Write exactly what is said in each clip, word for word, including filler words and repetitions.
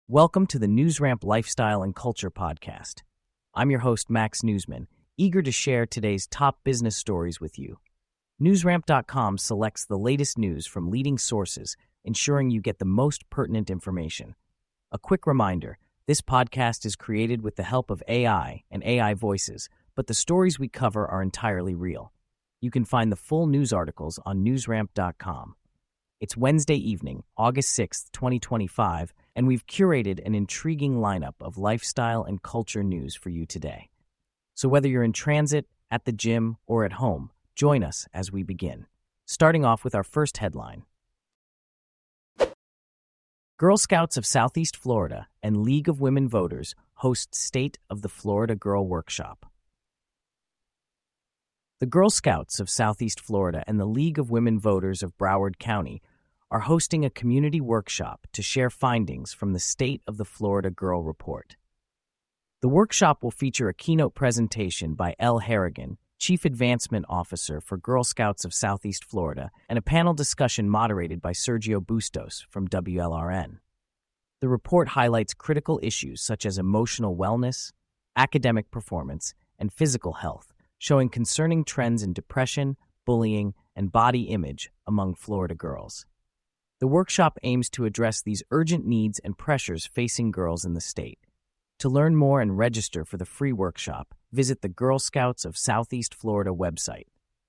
Welcome to the NewsRamp Lifestyle and Culture Podcast. I'm your host, Max Newsman, eager to share today's top business stories with you. NewsRamp dot com selects the latest news from leading sources, ensuring you get the most pertinent information. A quick reminder, this podcast is created with the help of A I and A I voices, but the stories we cover are entirely real. You can find the full news articles on NewsRamp dot com. It's Wednesday evening, August sixth, twenty twenty-five, and we've curated an intriguing lineup of lifestyle and culture news for you today. So whether you're in transit, at the gym, or at home, join us as we begin. Starting off with our first headline. Girl Scouts of Southeast Florida and League of Women Voters host State of the Florida Girl Workshop. The Girl Scouts of Southeast Florida and the League of Women Voters of Broward County are hosting a community workshop to share findings from the State of the Florida Girl Report. The workshop will feature a keynote presentation by Elle Harrigan, Chief Advancement Officer for Girl Scouts of Southeast Florida, and a panel discussion moderated by Sergio Bustos from W L R N. The report highlights critical issues such as emotional wellness, academic performance, and physical health, showing concerning trends in depression, bullying, and body image among Florida girls. The workshop aims to address these urgent needs and pressures facing girls in the state. To learn more and register for the free workshop, visit the Girl Scouts of Southeast Florida website.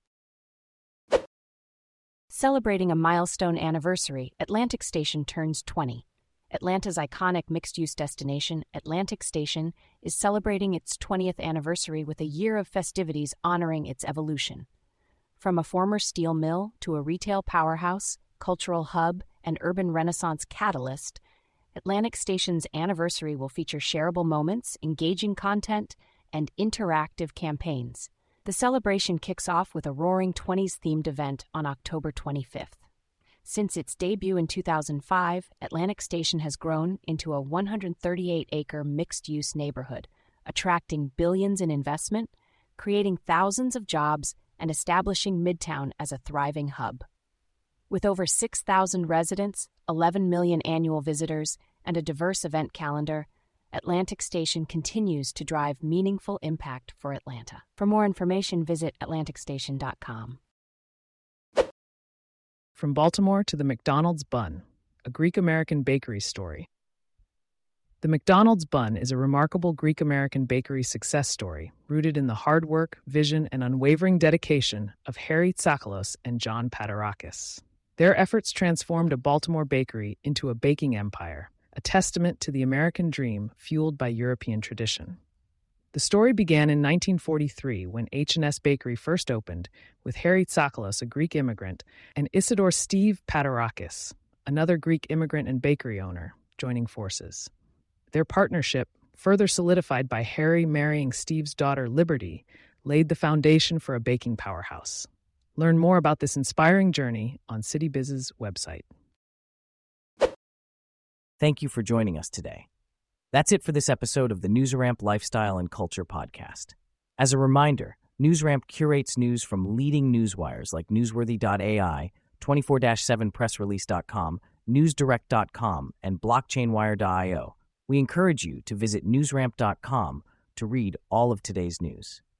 Celebrating a milestone anniversary, Atlantic Station turns twenty. Atlanta's iconic mixed-use destination, Atlantic Station, is celebrating its twentieth anniversary with a year of festivities honoring its evolution. From a former steel mill to a retail powerhouse, cultural hub, and urban renaissance catalyst, Atlantic Station's anniversary will feature shareable moments, engaging content, and interactive campaigns. The celebration kicks off with a Roaring Twenties-themed event on October twenty-fifth. Since its debut in two thousand five, Atlantic Station has grown into a one hundred thirty-eight acre mixed-use neighborhood, attracting billions in investment, creating thousands of jobs, and establishing Midtown as a thriving hub. With over six thousand residents, eleven million annual visitors, and a diverse event calendar, Atlantic Station continues to drive meaningful impact for Atlanta. For more information, visit Atlantic Station dot com. From Baltimore to the McDonald's Bun, a Greek-American bakery story. The McDonald's Bun is a remarkable Greek-American bakery success story rooted in the hard work, vision, and unwavering dedication of Harry Tsakalos and John Patarakis. Their efforts transformed a Baltimore bakery into a baking empire, a testament to the American dream fueled by European tradition. The story began in nineteen forty-three when H and S Bakery first opened, with Harry Tsakalos, a Greek immigrant, and Isidore Steve Patarakis, another Greek immigrant and bakery owner, joining forces. Their partnership, further solidified by Harry marrying Steve's daughter Liberty, laid the foundation for a baking powerhouse. Learn more about this inspiring journey on CityBiz's website. Thank you for joining us today. That's it for this episode of the NewsRamp Lifestyle and Culture Podcast. As a reminder, NewsRamp curates news from leading newswires like Newsworthy dot A I, twenty-four seven press release dot com, Newsdirect dot com, and Blockchainwire dot I O. We encourage you to visit NewsRamp dot com to read all of today's news.